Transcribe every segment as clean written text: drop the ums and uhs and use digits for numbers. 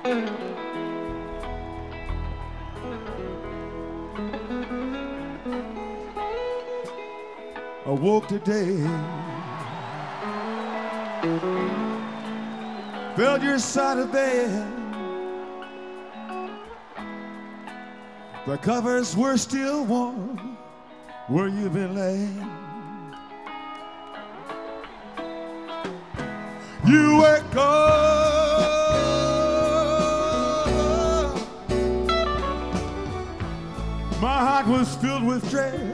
I woke today, felt your side of bed. The covers were still warm where you've been laying. You were cold. My heart was filled with dread.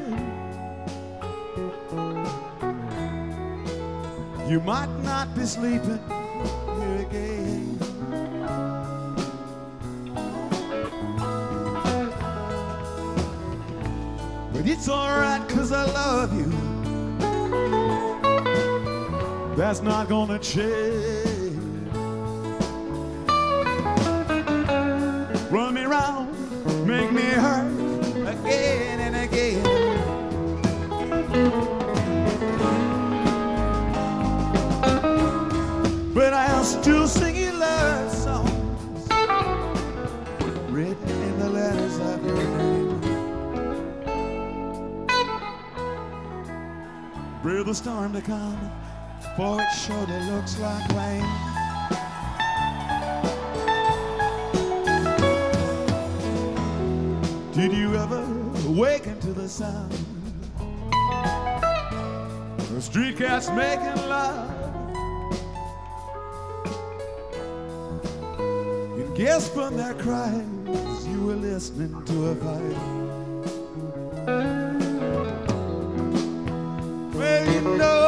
You might not be sleeping here again. But it's alright, 'cause I love you. That's not gonna change. Run me round, make me hurt again and again. But I'll still sing you love songs written in the letters of your name. Brave the storm to come, for it surely looks like rain. Did you ever awaken to the sound of street cats making love? And guess from their cries you were listening to a fight. Well, you know,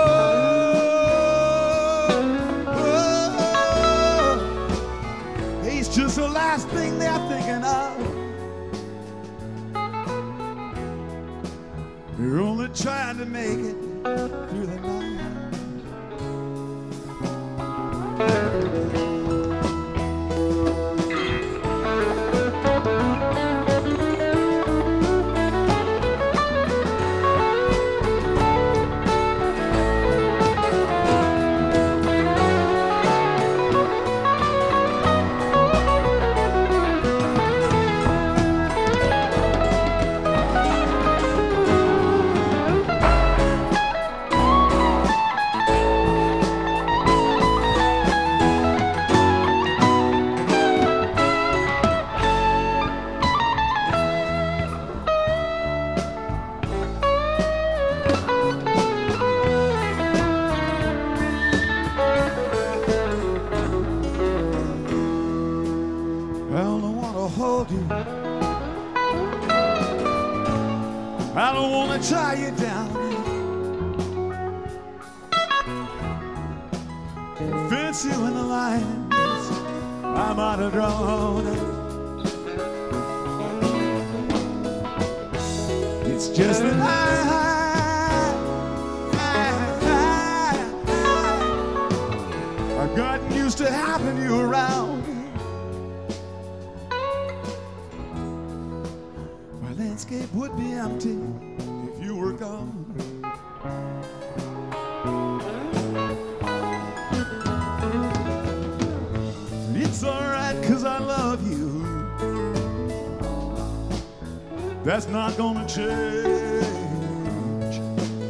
he's just the last thing they're thinking of. You're only trying to make it through the night. I don't want to tie you down, fence you in the lines I might have drawn. It's just that I've gotten used to having you around. My landscape would be empty if you were gone. It's alright, 'cause I love you. That's not gonna change.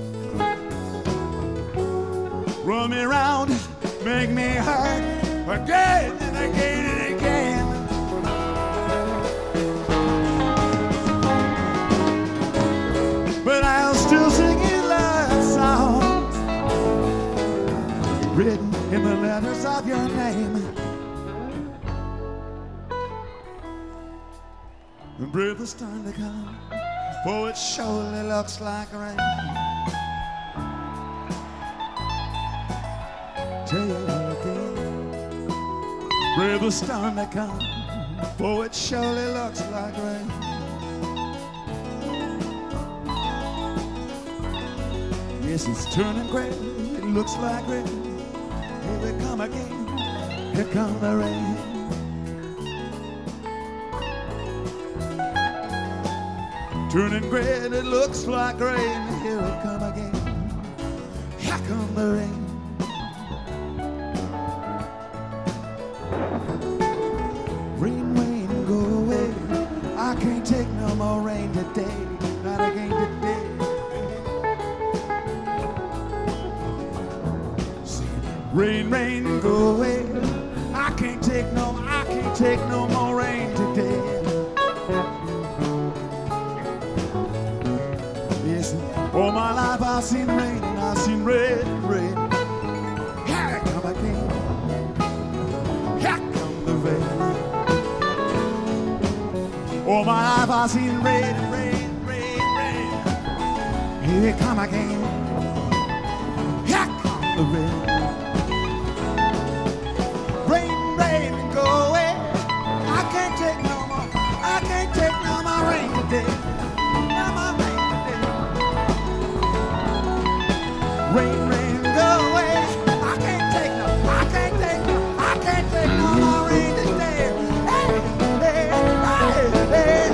Run me round, make me hurt again and again and again. But I'll still sing you love songs written in the letters of your name. And brave the time to come, for it surely looks like rain. Tell you again, brave the storm to come, for it surely looks like rain. Yes, it's turning gray, it looks like rain. Here we come again, here come the rain. Turning gray, it looks like rain. Here it come again. Here come the rain. Rain, rain, go away. I can't take no more rain today. Not again today. See, rain, rain, go away. I can't take no more rain today. Yes, all my life I've seen rain and I've seen red, red. Here it come again. Here come the rain. All my life I've seen red, red, red, red. Here it come again. Here come the rain. Rain, rain, and go away. I can't take no more. I can't take no more rain today. No more rain today. Rain, rain, go away. I can't take no more rain today. Hey, hey, hey, hey.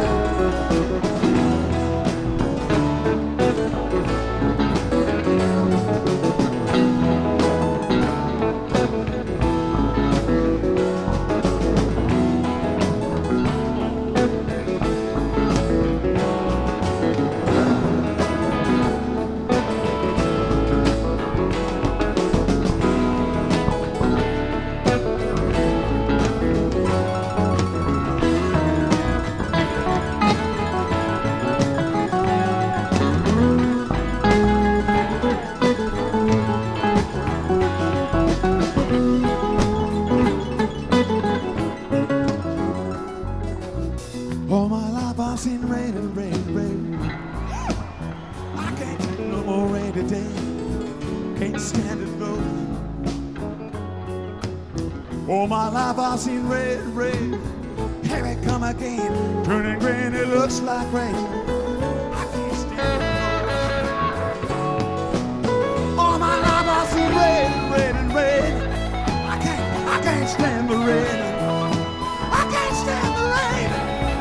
All my life I've seen rain and rain, rain. I can't take no more rain today. Can't stand it no. All my life I've seen red, red. Here it come again, turning green. It looks like rain. I can't stand it no. All my life I've seen red, red and red. I can't stand the rain. I can't stand the rain.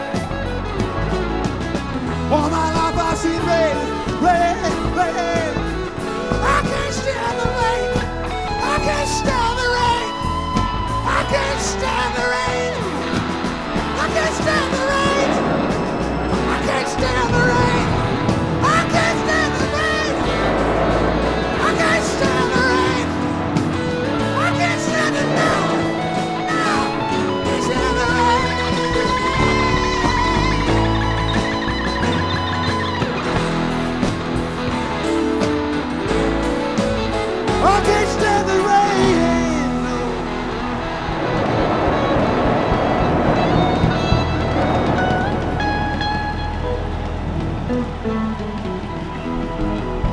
All my life I've seen rain, rain, rain. I can't stand the rain. I can't stand the rain. I can't stand the rain. I can't stand the rain. I can't stand the rain. I can't stand the rain. I can't stand the rain. I can't stand it now. Now. Can't stand the rain. I can't stand the rain. No.